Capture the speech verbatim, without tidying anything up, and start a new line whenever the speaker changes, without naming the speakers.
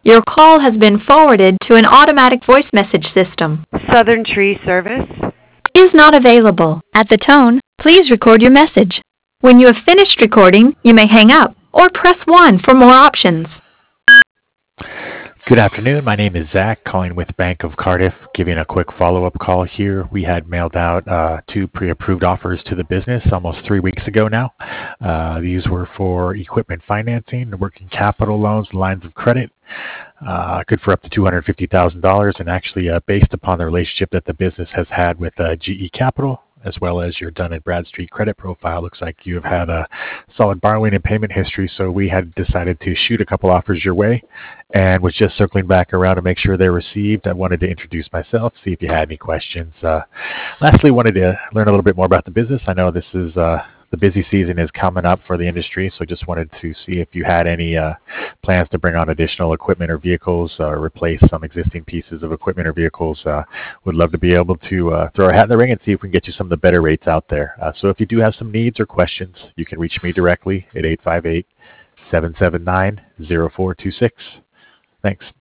Your call has been forwarded to an automatic voice message system.
Southern Tree Service
Is not available. At the tone, please record your message. When you have finished recording, you may hang up or press one for more options.
Good afternoon. My name is Zach, calling with Bank of Cardiff, giving a quick follow-up call here. We had mailed out uh, two pre-approved offers to the business almost three weeks ago now. Uh, these were for equipment financing, working capital loans, lines of credit, uh, good for up to two hundred fifty thousand dollars, and actually uh, based upon the relationship that the business has had with uh, G E Capital, as well as your Dun and Bradstreet credit profile. Looks like you have had a solid borrowing and payment history, so we had decided to shoot a couple offers your way and was just circling back around to make sure they're received. I wanted to introduce myself, see if you had any questions. Uh, lastly, wanted to learn a little bit more about the business. I know this is uh, the busy season is coming up for the industry, so just wanted to see if you had any uh, plans to bring on additional equipment or vehicles or replace some existing pieces of equipment or vehicles. Uh, would love to be able to uh, throw our hat in the ring and see if we can get you some of the better rates out there. Uh, so if you do have some needs or questions, you can reach me directly at eight five eight, seven seven nine, zero four two six. Thanks.